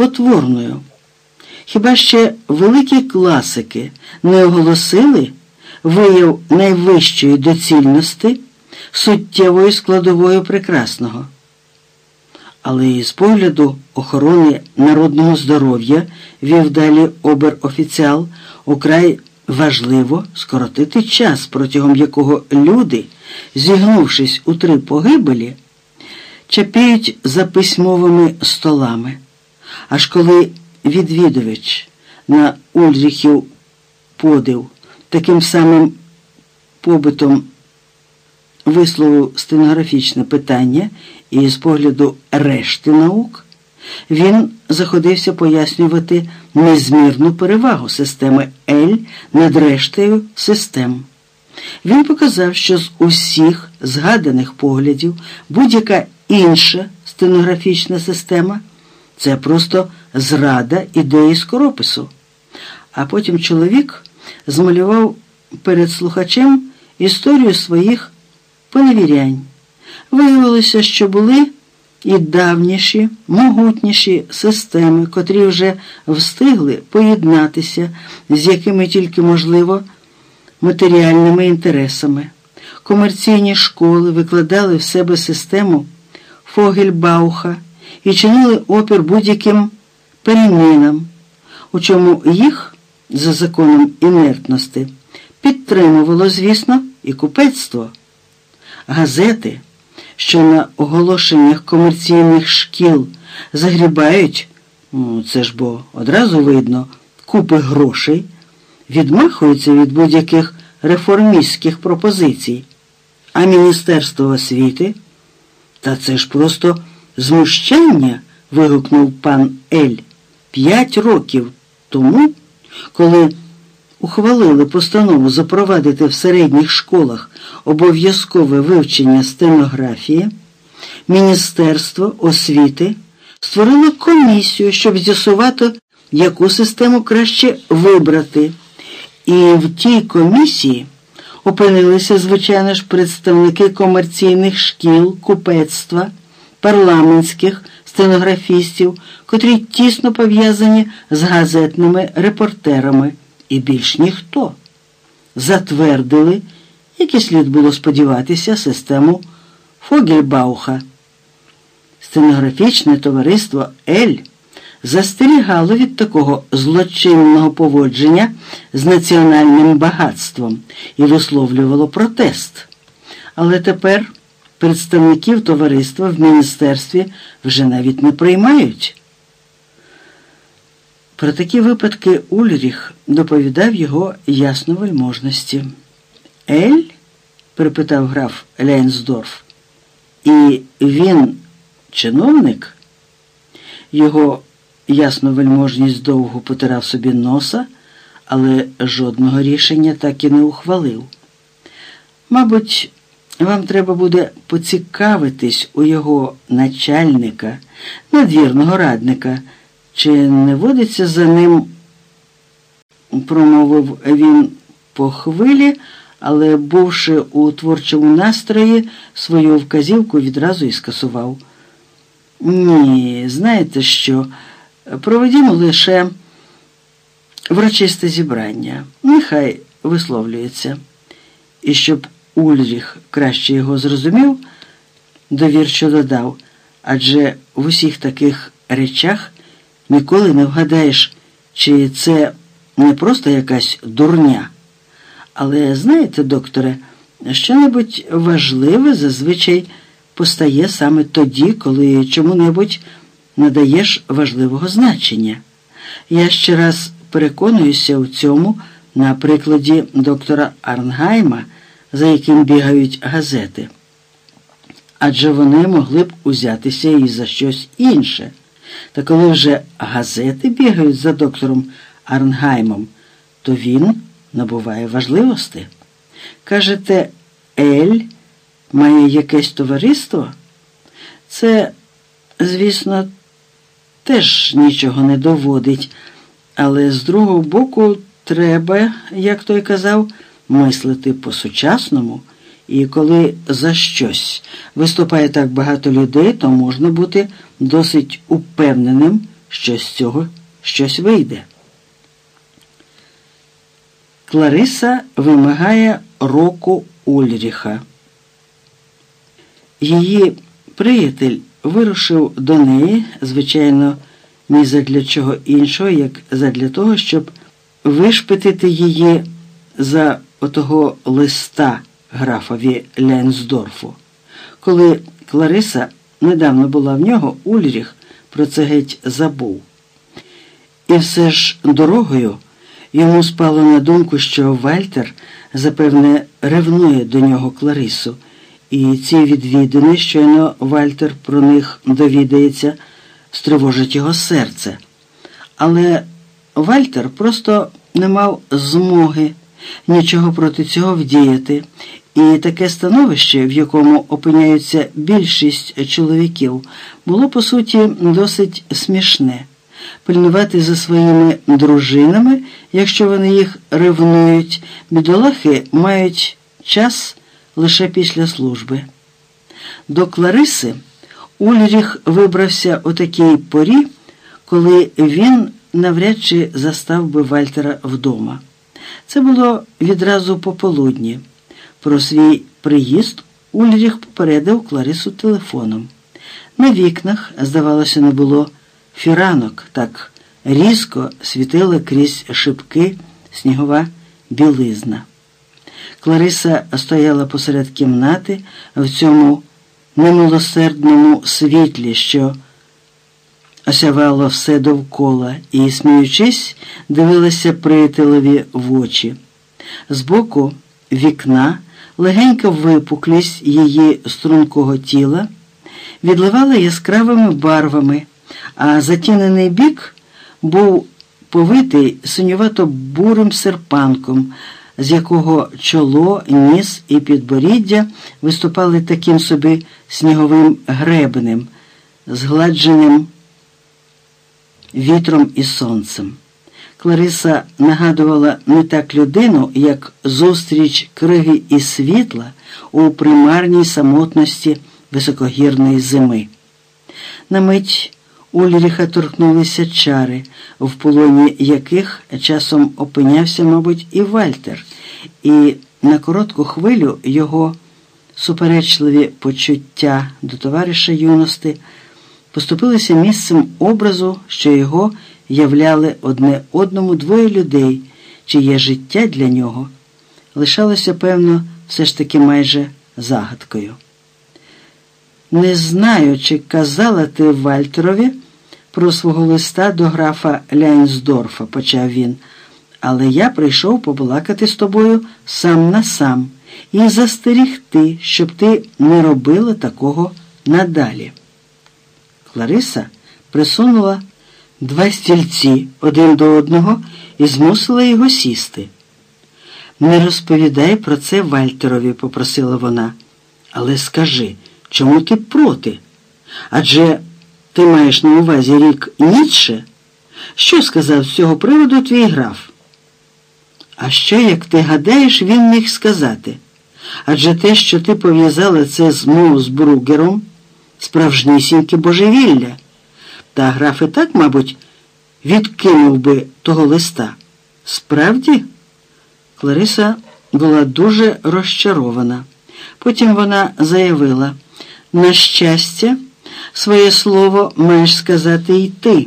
спотворною. Хіба ще великі класики не оголосили вияв найвищої доцільності суттєвою складовою прекрасного? Але із погляду охорони народного здоров'я, вів далі обер-офіціал, украй важливо скоротити час, протягом якого люди, зігнувшись у 3 погибелі, чапіють за письмовими столами. Аж коли відвідувач на Ульріхів подив таким самим побитом висловив стенографічне питання, і з погляду решти наук він заходився пояснювати незмірну перевагу системи L над рештою систем. Він показав, що з усіх згаданих поглядів будь-яка інша стенографічна система – це просто зрада ідеї скоропису. А потім чоловік змалював перед слухачем історію своїх поневірянь. Виявилося, що були і давніші, могутніші системи, котрі вже встигли поєднатися з якими тільки можливо матеріальними інтересами. Комерційні школи викладали в себе систему Фогельбауха і чинили опір будь-яким перемінам, у чому їх, за законом інертності, підтримувало, звісно, і купецтво. Газети, що на оголошеннях комерційних шкіл загрібають, це ж бо одразу видно, купи грошей, відмахуються від будь-яких реформістських пропозицій. А Міністерство освіти? Та це ж просто знущання, вигукнув пан Ель. 5 років тому, коли ухвалили постанову запровадити в середніх школах обов'язкове вивчення стенографії, Міністерство освіти створило комісію, щоб з'ясувати, яку систему краще вибрати. І в тій комісії опинилися, звичайно ж, представники комерційних шкіл, купецтва, парламентських стенографістів, котрі тісно пов'язані з газетними репортерами, і більш ніхто. Затвердили, як і слід було сподіватися, систему Фогельбауха. Стенографічне товариство «Ель» застерігало від такого злочинного поводження з національним багатством і висловлювало протест. Але тепер представників товариства в міністерстві вже навіть не приймають. Про такі випадки Ульріх доповідав його ясновельможності. «Ель?» – перепитав граф Ляйнсдорф. «І він чиновник?» Його ясновельможність довго потирав собі носа, але жодного рішення так і не ухвалив. «Мабуть, вам треба буде поцікавитись у його начальника, надвірного радника, чи не водиться за ним», – промовив він по хвилі, але, бувши у творчому настрої, свою вказівку відразу і скасував. «Ні, знаєте що, проведімо лише врочисте зібрання. Нехай висловлюється». І щоб Ульріх краще його зрозумів, довірчо додав, адже в усіх таких речах ніколи не вгадаєш, чи це не просто якась дурня. Але, знаєте, докторе, що-небудь важливе зазвичай постає саме тоді, коли чому-небудь надаєш важливого значення. Я ще раз переконуюся у цьому на прикладі доктора Арнгайма, за яким бігають газети. Адже вони могли б узятися і за щось інше. Та коли вже газети бігають за доктором Арнгаймом, то він набуває важливості. Кажете, «Ель» має якесь товариство? Це, звісно, теж нічого не доводить, але з другого боку треба, як той казав, мислити по-сучасному, і коли за щось виступає так багато людей, то можна бути досить упевненим, що з цього щось вийде. Клариса вимагає року Ульріха. Її приятель вирушив до неї, звичайно, ні задля чого іншого, як задля того, щоб вишпитити її за отого листа графові Ляйнсдорфу. Коли Клариса недавно була в нього, Ульріх про це геть забув. І все ж дорогою йому спало на думку, що Вальтер, запевне, ревнує до нього Кларису, і ці відвідини, щойно Вальтер про них довідається, стривожить його серце. Але Вальтер просто не мав змоги нічого проти цього вдіяти, і таке становище, в якому опиняються більшість чоловіків, було, по суті, досить смішне. Пильнувати за своїми дружинами, якщо вони їх ревнують, бідолахи мають час лише після служби. До Клариси Ульріх вибрався у такій порі, коли він навряд чи застав би Вальтера вдома. Це було відразу пополудні. Про свій приїзд Ульріх попередив Кларису телефоном. На вікнах, здавалося, не було фіранок, так різко світила крізь шибки снігова білизна. Клариса стояла посеред кімнати в цьому немилосердному світлі, що осявало все довкола, і, сміючись, дивилася приятелеві в очі. Збоку вікна легенька випуклість її стрункого тіла відливала яскравими барвами, а затінений бік був повитий синювато-бурим серпанком, з якого чоло, ніс і підборіддя виступали таким собі сніговим гребенем, згладженим вітром і сонцем. Клариса нагадувала не так людину, як зустріч криги і світла у примарній самотності високогірної зими. На мить Ульріха торкнулися чари, в полоні яких часом опинявся, мабуть, і Вальтер, і на коротку хвилю його суперечливі почуття до товариша юності поступилися місцем образу, що його являли одне одному двоє людей, чиє життя для нього лишалося, певно, все ж таки майже загадкою. «Не знаю, чи казала ти Вальтерові про свого листа до графа Ляйнсдорфа», – почав він, «але я прийшов побалакати з тобою сам на сам і застерігти, щоб ти не робила такого надалі». Клариса присунула два стільці один до одного і змусила його сісти. «Не розповідай про це Вальтерові», – попросила вона, «але скажи, чому ти проти? Адже ти маєш на увазі рік Ніцше? Що сказав з цього приводу твій граф?» «А що, як ти гадаєш, він міг сказати? Адже те, що ти пов'язала це з Моусбругером, справжнісіньке божевілля. Та граф і так, мабуть, відкинув би того листа. Справді?» Клариса була дуже розчарована. Потім вона заявила: «На щастя, своє слово маєш сказати і ти.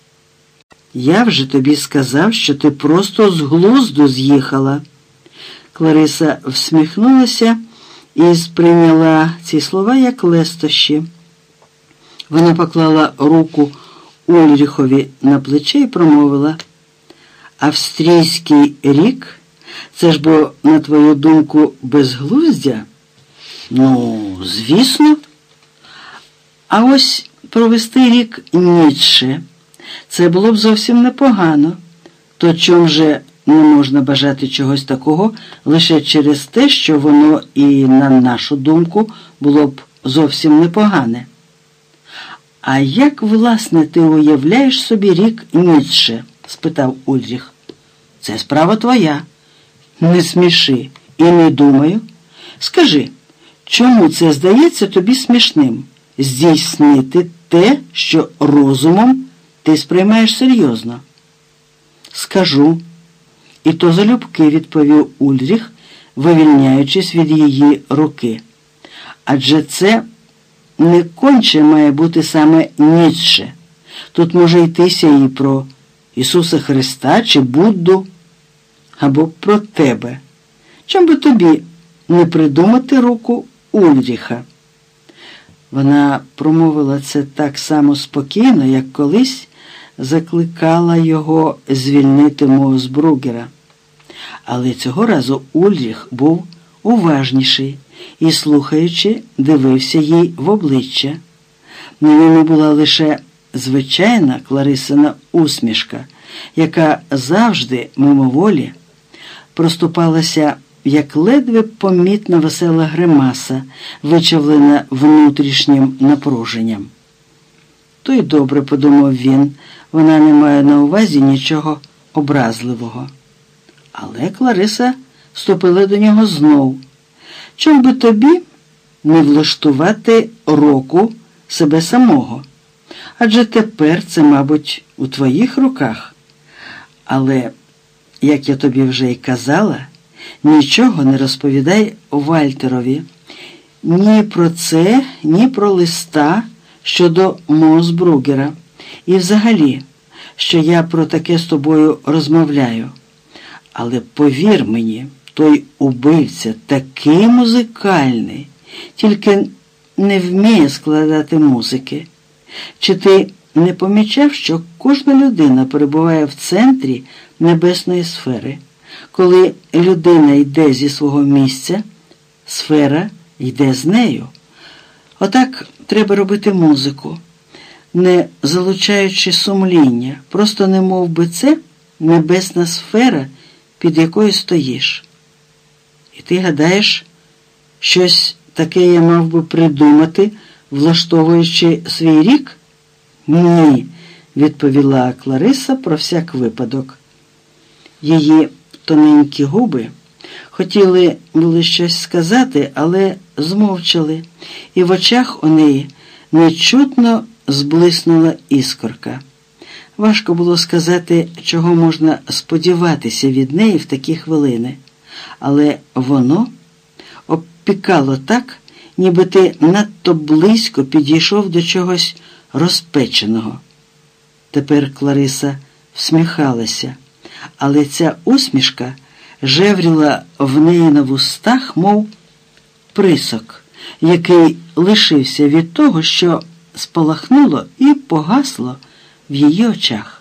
Я вже тобі сказав, що ти просто з глузду з'їхала». Клариса всміхнулася і сприйняла ці слова як лестощі. Вона поклала руку Ульріхові на плече і промовила: «Австрійський рік? Це ж бо, на твою думку, безглуздя?» «Ну, звісно. А ось провести рік Ніцше – це було б зовсім непогано. То чом же не можна бажати чогось такого лише через те, що воно і, на нашу думку, було б зовсім непогане?» «А як, власне, ти уявляєш собі рік Ніцше?» – спитав Ульріх. «Це справа твоя. Не сміши і не думаю. Скажи, чому це здається тобі смішним – здійснити те, що розумом Ти сприймаєш серйозно? Скажу. І то залюбки, відповів Ульріх, вивільняючись від її руки. Адже це не конче має бути саме Ніцше. Тут може йтися і про Ісуса Христа чи Будду, або про тебе. Чом би тобі не придумати руку Ульріха? Вона промовила це так само спокійно, як колись закликала його звільнити Моосбругера. Але цього разу Ульріх був уважніший і, слухаючи, дивився їй в обличчя. На ньому була лише звичайна Кларисина усмішка, яка завжди, мимоволі, проступалася як ледве помітна весела гримаса, вичавлена внутрішнім напруженням. То й добре, подумав він, вона не має на увазі нічого образливого. Але Клариса ступила до нього знов. Чом би тобі не влаштувати року себе самого? Адже тепер це, мабуть, у твоїх руках. Але, як я тобі вже й казала, нічого не розповідай Вальтерові. Ні про це, ні про листа щодо Моосбругера. І взагалі, що я про таке з тобою розмовляю. Але повір мені, той убивця такий музикальний, тільки не вміє складати музики. Чи ти не помічав, що кожна людина перебуває в центрі небесної сфери? Коли людина йде зі свого місця, сфера йде з нею. Отак треба робити музику, не залучаючи сумління, просто не мов би це небесна сфера, під якою стоїш. І ти гадаєш, щось таке я мав би придумати, влаштовуючи свій рік? Ні, відповіла Клариса про всяк випадок. Її тоненькі губи хотіли були щось сказати, але змовчали, і в очах у неї нечутно зблиснула іскорка. Важко було сказати, чого можна сподіватися від неї в такі хвилини, але воно обпікало так, ніби ти надто близько підійшов до чогось розпеченого. Тепер Клариса всміхалася, але ця усмішка жевріла в неї на вустах, мов присок, який лишився від того, що спалахнуло і погасло в її очах.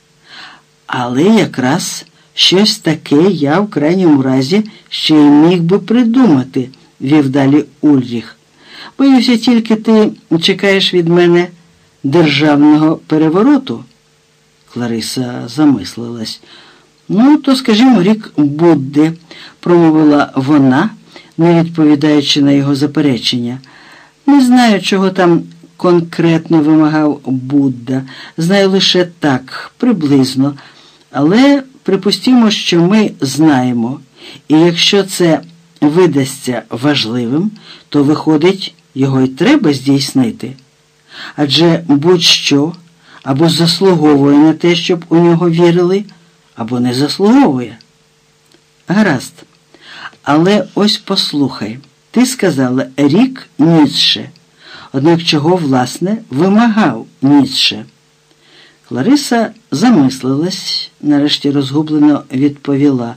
Але якраз щось таке я в крайньому разі ще й міг би придумати, вів далі Ульріх. Боюся, тільки ти чекаєш від мене державного перевороту. Клариса замислилась. Ну, то, скажімо, рік Будди, промовила вона, не відповідаючи на його заперечення. Не знаю, чого там конкретно вимагав Будда. Знаю лише так, приблизно. Але припустімо, що ми знаємо. І якщо це видасться важливим, то, виходить, його й треба здійснити. Адже будь-що або заслуговує на те, щоб у нього вірили, або не заслуговує. Гаразд. Але ось послухай. Ти сказала рік Ніцше. Однак чого, власне, вимагав Ніцше? Клариса замислилась, нарешті розгублено відповіла.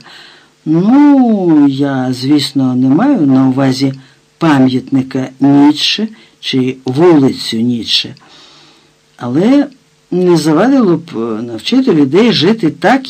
Ну, я, звісно, не маю на увазі пам'ятника Ніцше чи вулицю Ніцше. Але не завадило б навчити людей жити так,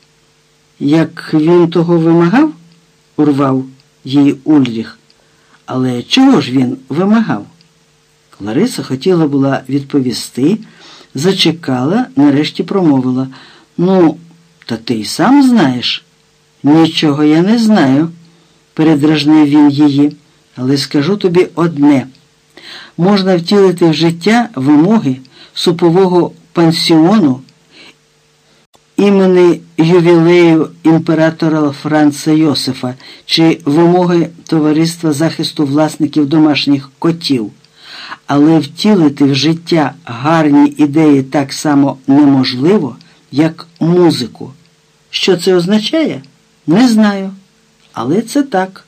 як він того вимагав, урвав її Ульріх. Але чого ж він вимагав? Клариса хотіла була відповісти, зачекала, нарешті промовила. Ну, та ти й сам знаєш. Нічого я не знаю, передражнив він її, але скажу тобі одне. Можна втілити в життя вимоги супового пансіону імені ювілею імператора Франца Йосифа чи вимоги Товариства захисту власників домашніх котів. але втілити в життя гарні ідеї так само неможливо, як музику. Що це означає? Не знаю, але це так.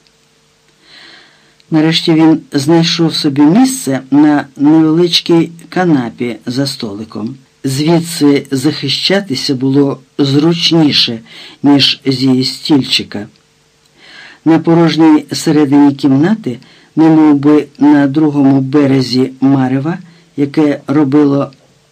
Нарешті він знайшов собі місце на невеличкій канапі за столиком. Звідси захищатися було зручніше, ніж з її стільчика. На порожній середині кімнати, немов би на другому березі марева, яке робило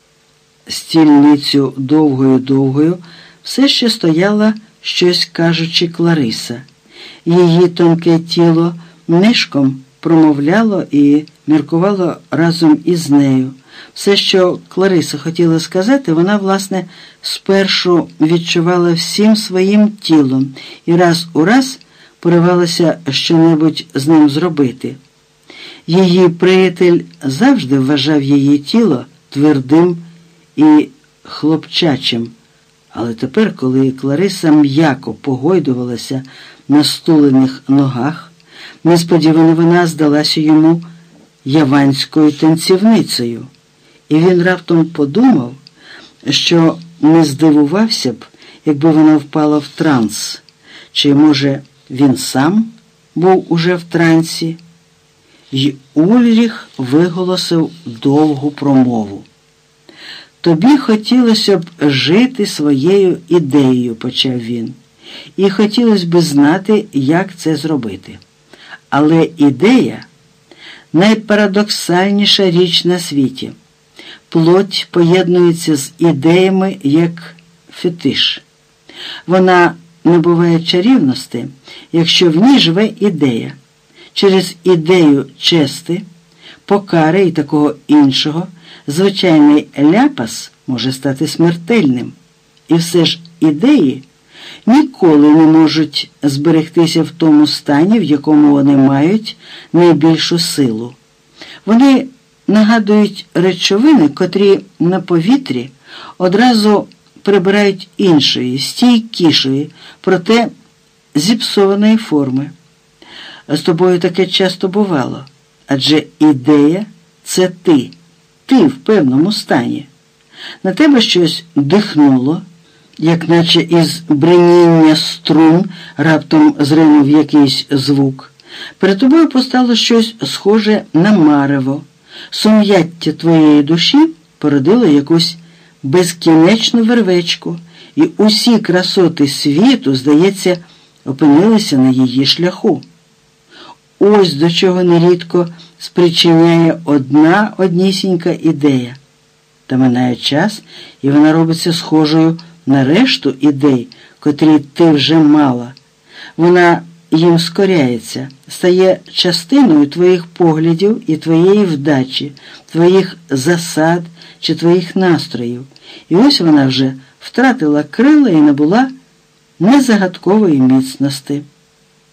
стільницю довгою-довгою, все ще стояла, щось кажучи, Клариса. Її тонке тіло нишком промовляло і міркувало разом із нею. Все, що Клариса хотіла сказати, вона, власне, спершу відчувала всім своїм тілом і раз у раз поривалася щонебудь з ним зробити. Її приятель завжди вважав її тіло твердим і хлопчачим, але тепер, коли Клариса м'яко погойдувалася на стулених ногах, несподівано вона здалася йому яванською танцівницею, і він раптом подумав, що не здивувався б, якби вона впала в транс, чи, може, він сам був уже в трансі. І Ульріх виголосив довгу промову. «Тобі хотілося б жити своєю ідеєю», – почав він, – «і хотілося б знати, як це зробити. Але ідея – найпарадоксальніша річ на світі. Плоть поєднується з ідеями як фетиш. Вона набуває чарівності, якщо в ній живе ідея. Через ідею чести, покари і такого іншого звичайний ляпас може стати смертельним. І все ж ідеї ніколи не можуть зберегтися в тому стані, в якому вони мають найбільшу силу. Вони нагадують речовини, котрі на повітрі одразу прибирають іншої, стійкішої, проте зіпсованої форми. З тобою таке часто бувало, адже ідея – це ти в певному стані. На тебе щось дихнуло, як наче із бриніння струн раптом зринув якийсь звук. Перед тобою постало щось схоже на марево. Сум'яття твоєї душі породило якусь безкінечну вервечку, і усі красоти світу, здається, опинилися на її шляху. Ось до чого нерідко спричиняє однісінька ідея. Та минає час, і вона робиться схожою на решту ідей, котрі ти вже мала. Вона їм скоряється, стає частиною твоїх поглядів і твоєї вдачі, твоїх засад чи твоїх настроїв. І ось вона вже втратила крила і набула незагадкової міцності.